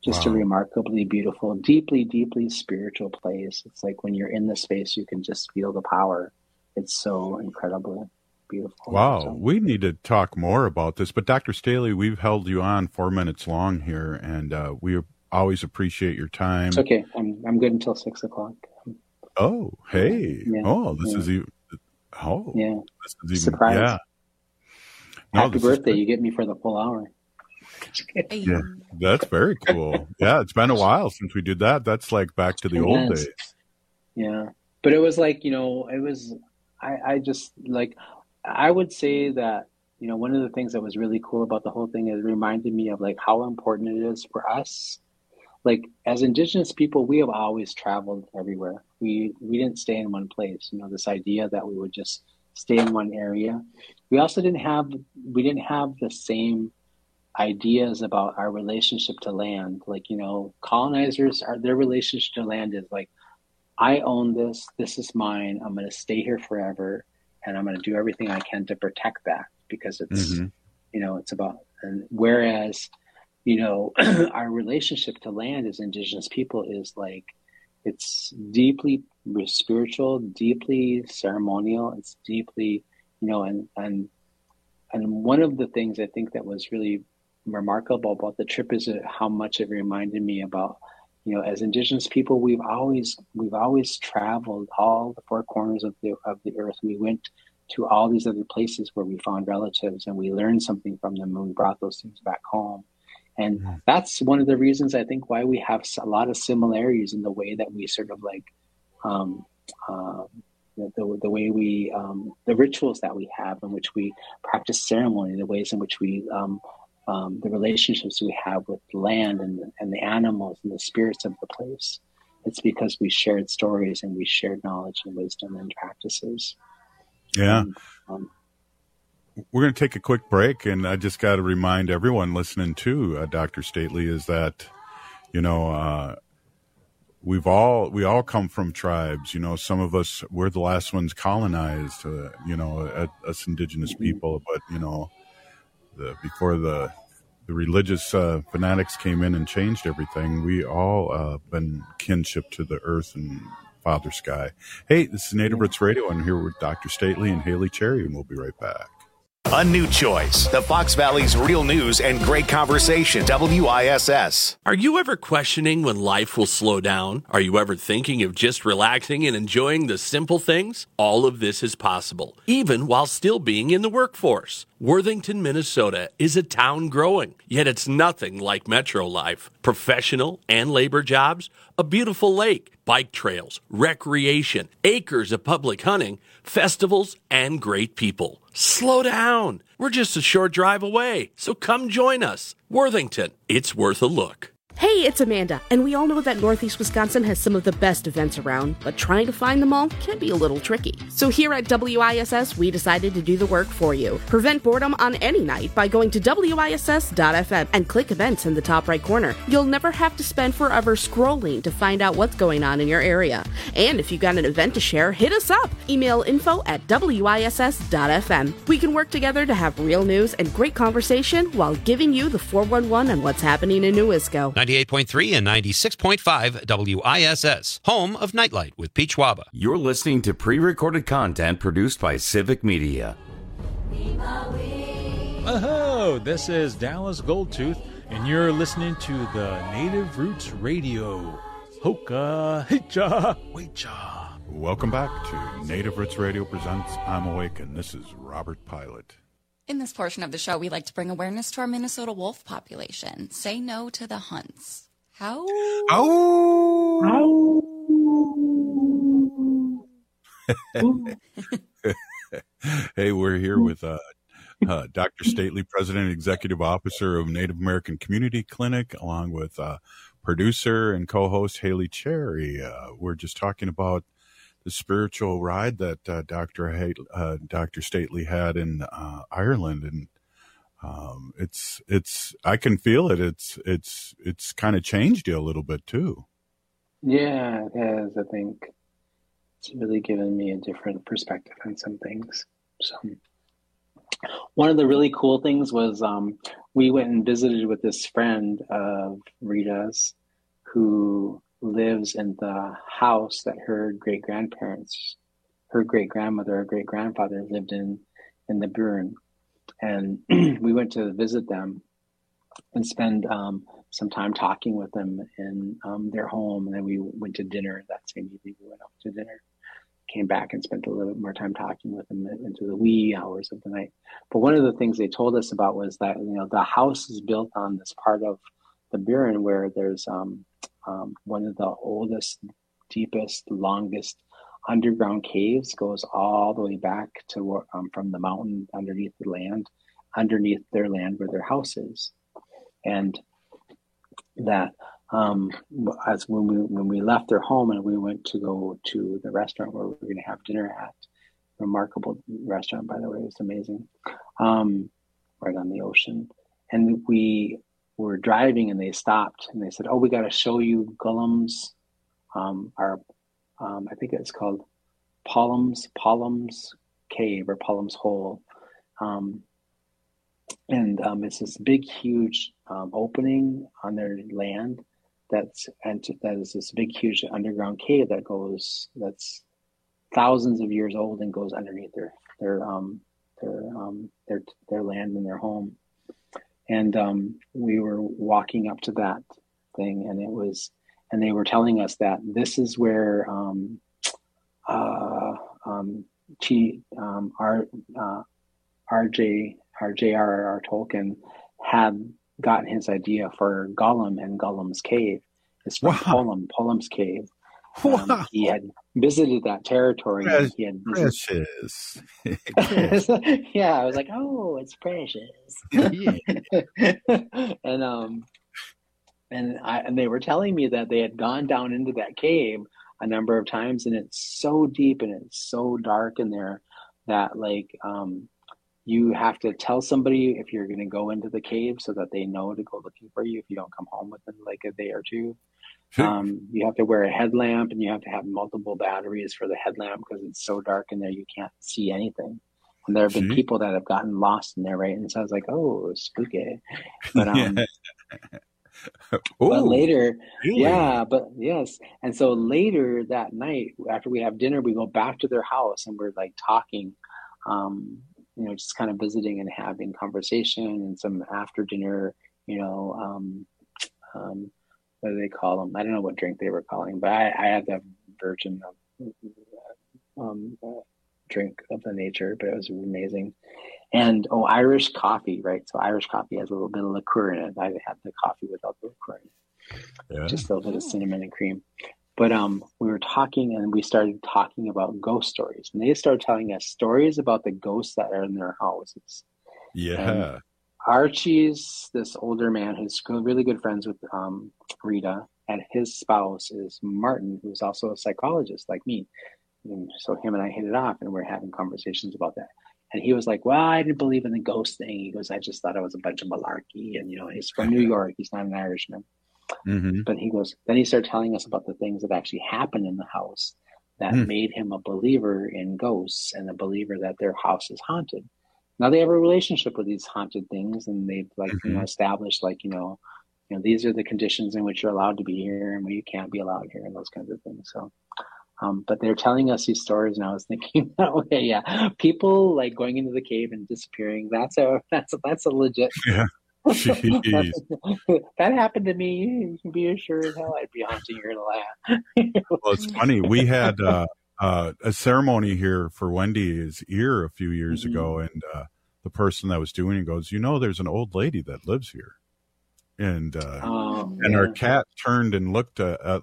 just a remarkably beautiful, deeply, deeply spiritual place. It's like when you're in the space, you can just feel the power. It's so incredibly beautiful. Wow. So, We need to talk more about this, but Dr. Staley, we've held you on 4 minutes long here, and we always appreciate your time. it's okay. I'm good until 6 o'clock. Oh, hey. Yeah. Oh, this Yeah. is even, oh, Yeah. this is even, Surprise. yeah. No, Happy this is birthday. good. You get me for the full hour. Yeah, that's very cool. Yeah, it's been a while since we did that. That's like back to the old Yes. days. Yeah. But it was like, it was, I just like, I would say that, one of the things that was really cool about the whole thing is it reminded me of like how important it is for us. Like as Indigenous people, we have always traveled everywhere. We didn't stay in one place. This idea that we would just stay in one area. We also didn't have the same ideas about our relationship to land. Like, colonizers, their relationship to land is like, I own this. This is mine. I'm going to stay here forever, and I'm going to do everything I can to protect that because it's, it's about. And whereas, our relationship to land as Indigenous people is like, it's deeply spiritual, deeply ceremonial. It's deeply, and one of the things I think that was really remarkable about the trip is how much it reminded me about, as Indigenous people, we've always traveled all the four corners of the earth. We went to all these other places where we found relatives and we learned something from them and we brought those things back home. And that's one of the reasons I think why we have a lot of similarities in the way that we sort of like, the way we, the rituals that we have in which we practice ceremony, the ways in which we, the relationships we have with the land and the animals and the spirits of the place. It's because we shared stories and we shared knowledge and wisdom and practices. Yeah. We're going to take a quick break, and I just got to remind everyone listening to Dr. Stately is that, we all come from tribes. Some of us, we're the last ones colonized, us Indigenous people, but, before the religious fanatics came in and changed everything, we all been kinship to the earth and Father Sky. Hey, this is Native Roots Radio. I'm here with Dr. Stately and Haley Cherry, and we'll be right back. A new choice. The Fox Valley's real news and great conversation. WISS. Are you ever questioning when life will slow down? Are you ever thinking of just relaxing and enjoying the simple things? All of this is possible, even while still being in the workforce. Worthington, Minnesota is a town growing, yet it's nothing like metro life. Professional and labor jobs, a beautiful lake, bike trails, recreation, acres of public hunting, festivals, and great people. Slow down. We're just a short drive away, so come join us. Worthington, it's worth a look. Hey, it's Amanda, and we all know that Northeast Wisconsin has some of the best events around, but trying to find them all can be a little tricky. So here at WISS, we decided to do the work for you. Prevent boredom on any night by going to WISS.FM and click events in the top right corner. You'll never have to spend forever scrolling to find out what's going on in your area. And if you've got an event to share, hit us up. Email info@WISS.FM. We can work together to have real news and great conversation while giving you the 411 on what's happening in Newisco. 98.3 and 96.5 WISS, home of Nightlight with Peach Waba. You're listening to pre-recorded content produced by Civic Media. Oh, this is Dallas Goldtooth, and you're listening to the Native Roots Radio. Hoka, hicha, wecha. Welcome back to Native Roots Radio presents I'm Awake, and this is Robert Pilot. In this portion of the show, we like to bring awareness to our Minnesota wolf population. Say no to the hunts. How? Hey, we're here with Dr. Stately, President and Executive Officer of Native American Community Clinic, along with producer and co-host Haley Cherry. We're just talking about the spiritual ride that Dr. Stately had in Ireland, and it's I can feel it. It's kind of changed you a little bit too. Yeah, it has. I think it's really given me a different perspective on some things. So one of the really cool things was we went and visited with this friend of Rita's who lives in the house that her great-grandparents, her great-grandmother, her great-grandfather lived in the Burin. And we went to visit them and spend some time talking with them in their home. And then we went to dinner that same evening. We went out to dinner, came back and spent a little bit more time talking with them into the wee hours of the night. But one of the things they told us about was that, the house is built on this part of the Burin where there's one of the oldest, deepest, longest underground caves, goes all the way back to from the mountain underneath their land where their house is. And that as when we left their home and we went to go to the restaurant where we were going to have dinner at, remarkable restaurant, by the way, it was amazing, right on the ocean. And we were driving and they stopped and they said, "Oh, we got to show you Gollum's, I think it's called Pollum's Cave or Pollum's Hole." And it's this big, huge opening on their land that is this big, huge underground cave that's thousands of years old and goes underneath their land and their home. And we were walking up to that thing, and they were telling us that this is where J.R.R. Tolkien had gotten his idea for Gollum and Gollum's Cave. It's from Pollum's Cave. He had visited that territory. He had precious. Yeah, I was like, oh, it's precious. And they were telling me that they had gone down into that cave a number of times, and it's so deep and it's so dark in there that you have to tell somebody if you're going to go into the cave so that they know to go looking for you if you don't come home within like a day or two. You have to wear a headlamp, and you have to have multiple batteries for the headlamp because it's so dark in there you can't see anything. And there have been people that have gotten lost in there, right? And so I was like, oh, spooky. But but later, yes. And so later that night, after we have dinner, we go back to their house and we're like talking, just kind of visiting and having conversation and some after dinner, what do they call them? I don't know what drink they were calling, but I had the virgin drink of the nature, but it was amazing. And Irish coffee, right? So Irish coffee has a little bit of liqueur in it. I had the coffee without the liqueur in it, just a little bit of cinnamon and cream. But we were talking, and we started talking about ghost stories, and they started telling us stories about the ghosts that are in their houses. Yeah. And Archie's this older man who's really good friends with Rita, and his spouse is Martin, who's also a psychologist like me. And so him and I hit it off, and we're having conversations about that. And he was like, well, I didn't believe in the ghost thing. He goes, I just thought it was a bunch of malarkey. And, he's from New York. He's not an Irishman. Mm-hmm. But he goes, then he started telling us about the things that actually happened in the house that made him a believer in ghosts and a believer that their house is haunted. Now they have a relationship with these haunted things, and they've established these are the conditions in which you're allowed to be here and where you can't be allowed here and those kinds of things. So, but they're telling us these stories, and I was thinking, okay, yeah, people like going into the cave and disappearing. That's a legit. Yeah. That happened to me. You can be sure as hell I'd be haunting your land. Well, it's funny. We had a ceremony here for Wendy's ear a few years ago, and the person that was doing it goes, there's an old lady that lives here, and our cat turned and looked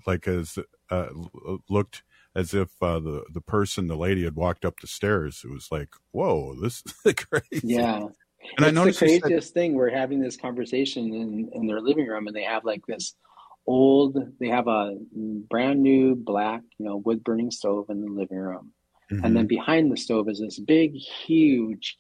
looked as if the lady had walked up the stairs. It was like, whoa, this is crazy. Yeah. And it's I noticed the craziest thing. We're having this conversation in their living room, and they have they have a brand new black, wood burning stove in the living room. Mm-hmm. And then behind the stove is this big, huge,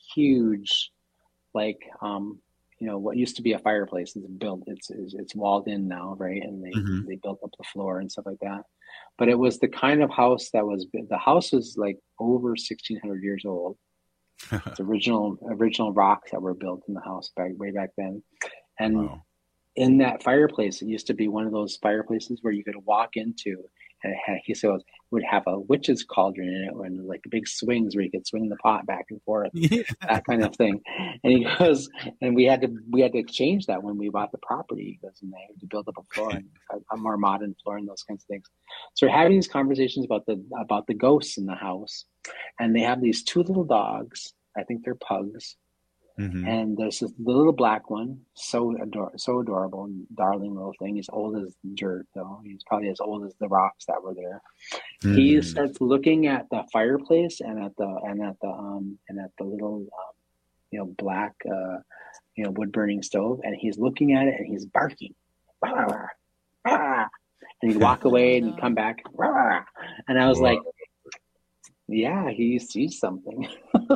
what used to be a fireplace is built. It's walled in now, right? And they built up the floor and stuff like that. But it was the kind of house the house was like over 1,600 years old. It's original rocks that were built in the house way back then. And in that fireplace, it used to be one of those fireplaces where you could walk into, and he said it would have a witch's cauldron in it, and like big swings where you could swing the pot back and forth, that kind of thing. And he goes, and we had to exchange that when we bought the property. He goes, and they had to build up a floor, and a more modern floor, and those kinds of things. So we're having these conversations about the ghosts in the house, and they have these two little dogs. I think they're pugs. Mm-hmm. And there's this little black one, so adorable, darling little thing. He's old as dirt, though. He's probably as old as the rocks that were there. Mm-hmm. He starts looking at the fireplace and at the little black wood burning stove, and he's looking at it and he's barking, rah, rah, rah. And he'd walk away and he'd come back, rah, rah. And I was like, yeah, he sees something.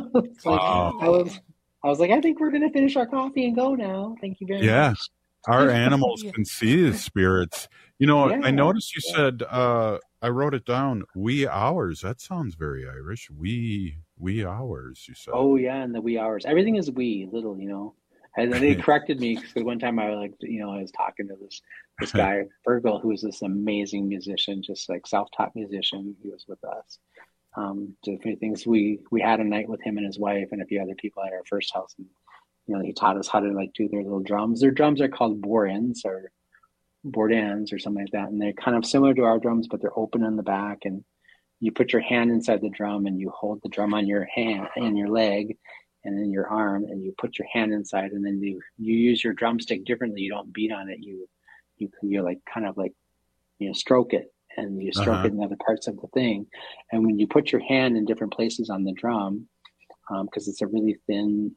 Wow. I was like, I think we're going to finish our coffee and go now. Thank you very much. Yeah, our animals can see the spirits. I noticed you said, I wrote it down, wee hours. That sounds very Irish. Wee hours, you said. Oh, yeah, and the wee hours. Everything is wee, little, And they corrected me because one time I was talking to this guy, Virgil, who was this amazing musician, just like self-taught musician. He was with us. Did a few things. We had a night with him and his wife and a few other people at our first house, and he taught us how to do their little drums. Their drums are called bordans or something like that, and they're kind of similar to our drums, but they're open on the back, and you put your hand inside the drum and you hold the drum on your hand and your leg and then your arm, and you put your hand inside, and then you use your drumstick differently. You don't beat on it. You're like kind of like stroke it. And you stroke it in other parts of the thing. And when you put your hand in different places on the drum, because it's a really thin,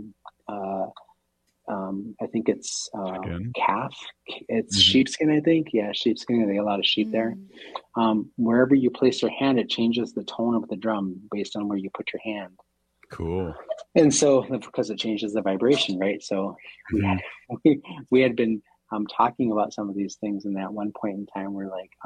I think it's calf. It's sheepskin, I think. Yeah, sheepskin. They have a lot of sheep there. Wherever you place your hand, it changes the tone of the drum based on where you put your hand. Cool. And so, because it changes the vibration, right? So we had been talking about some of these things, and at one point in time we're like,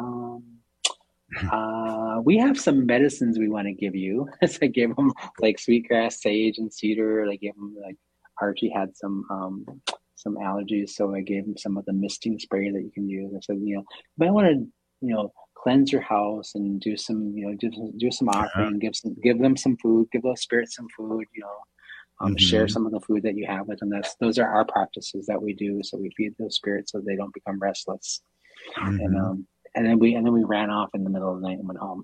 we have some medicines we want to give you. So I gave them like sweetgrass, sage, and cedar. I gave them Archie had some allergies, so I gave him some of the misting spray that you can use. I said, you might want to cleanse your house and do some do some offering, give them some food, give those spirits some food, share some of the food that you have with them. Those are our practices that we do. So we feed those spirits so they don't become restless. And then we ran off in the middle of the night and went home.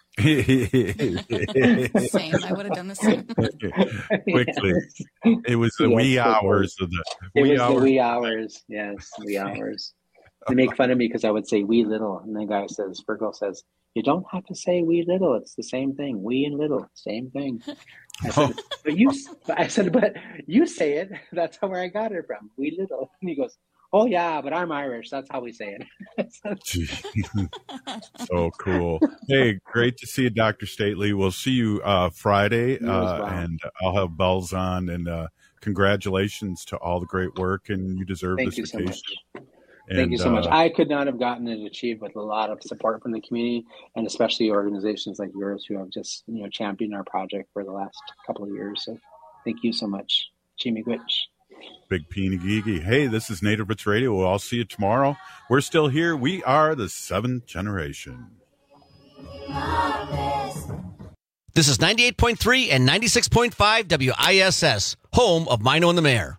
Same. I would have done the same. Quickly. It was the wee hours of the wee hours. The wee hours. Yes, wee hours. They make fun of me because I would say wee little, and the guy says, Virgil says, you don't have to say wee little. It's the same thing. Wee and little, same thing. I said, but you say it. That's where I got it from. Wee little. And he goes, oh yeah, but I'm Irish. That's how we say it. So cool. Hey, great to see you, Dr. Stately. We'll see you Friday, and I'll have bells on. And congratulations to all the great work, and you deserve this vacation. So Thank you so much. I could not have gotten it achieved with a lot of support from the community, and especially organizations like yours who have just championed our project for the last couple of years. So thank you so much. Chimigwich. Big Peeny Geeky. Hey, this is Native Roots Radio. We'll all see you tomorrow. We're still here. We are the seventh generation. This is 98.3 and 96.5 WISS, home of Mino and the Mayor.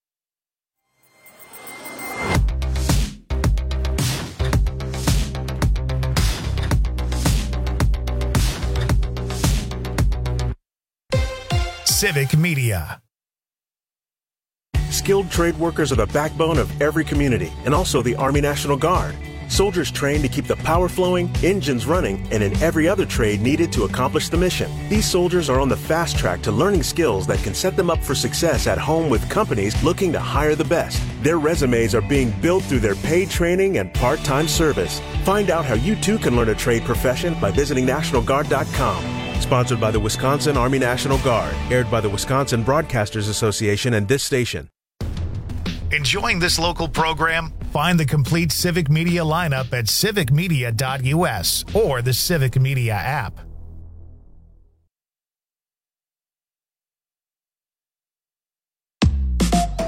Civic Media. Skilled trade workers are the backbone of every community and also the Army National Guard. Soldiers trained to keep the power flowing, engines running, and in every other trade needed to accomplish the mission. These soldiers are on the fast track to learning skills that can set them up for success at home with companies looking to hire the best. Their resumes are being built through their paid training and part-time service. Find out how you too can learn a trade profession by visiting NationalGuard.com. Sponsored by the Wisconsin Army National Guard. Aired by the Wisconsin Broadcasters Association and this station. Enjoying this local program? Find the complete Civic Media lineup at civicmedia.us or the Civic Media app.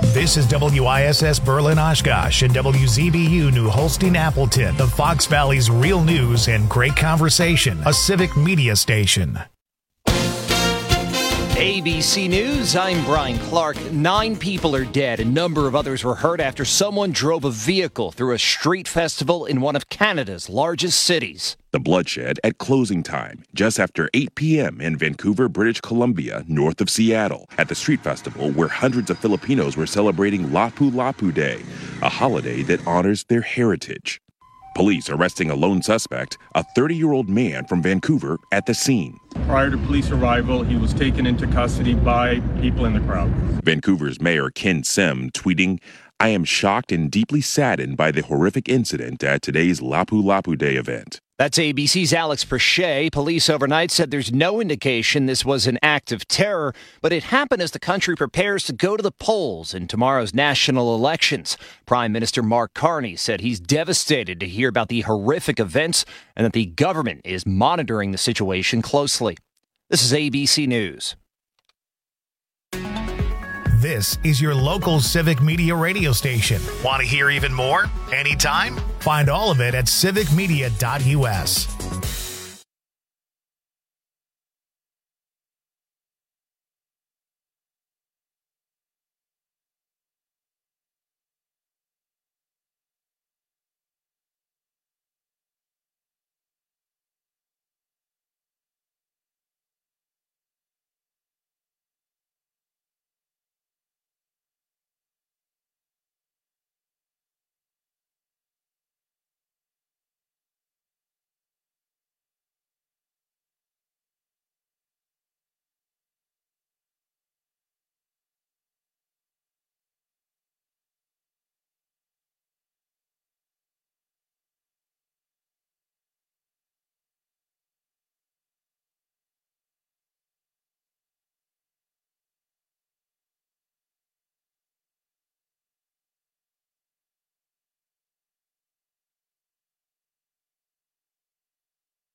This is WISS Berlin Oshkosh and WZBU New Holstein Appleton, the Fox Valley's real news and great conversation, a civic media station. ABC News, I'm Brian Clark. 9 people are dead. A number of others were hurt after someone drove a vehicle through a street festival in one of Canada's largest cities. The bloodshed at closing time, just after 8 p.m. in Vancouver, British Columbia, north of Seattle, at the street festival where hundreds of Filipinos were celebrating Lapu Lapu Day, a holiday that honors their heritage. Police arresting a lone suspect, a 30-year-old man from Vancouver, at the scene. Prior to police arrival, he was taken into custody by people in the crowd. Vancouver's Mayor Ken Sim tweeting, "I am shocked and deeply saddened by the horrific incident at today's Lapu Lapu Day event." That's ABC's Alex Perche. Police overnight said there's no indication this was an act of terror, but it happened as the country prepares to go to the polls in tomorrow's national elections. Prime Minister Mark Carney said he's devastated to hear about the horrific events and that the government is monitoring the situation closely. This is ABC News. This is your local civic media radio station. Want to hear even more? Anytime? Find all of it at civicmedia.us.